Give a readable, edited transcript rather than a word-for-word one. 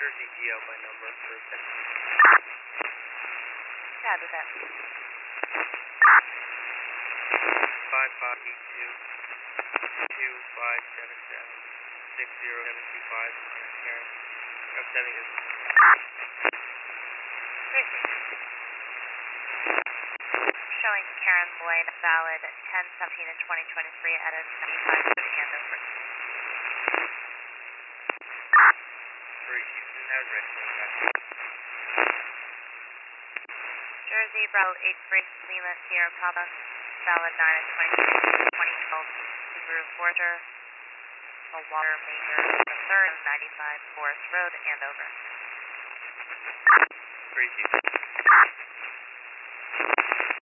Jersey GL by number for Copy that. 5582 2577 60725 Karen. I'm sending this. Showing Karen Boyd valid 10/17 in 2023 at a 95 to Andover. Houston has ready. Jersey Bravo 83 Lima Sierra Papa valid 9 in 2012 Subaru Forester. A water major the 3rd of 95 Forest Road, Andover. Houston.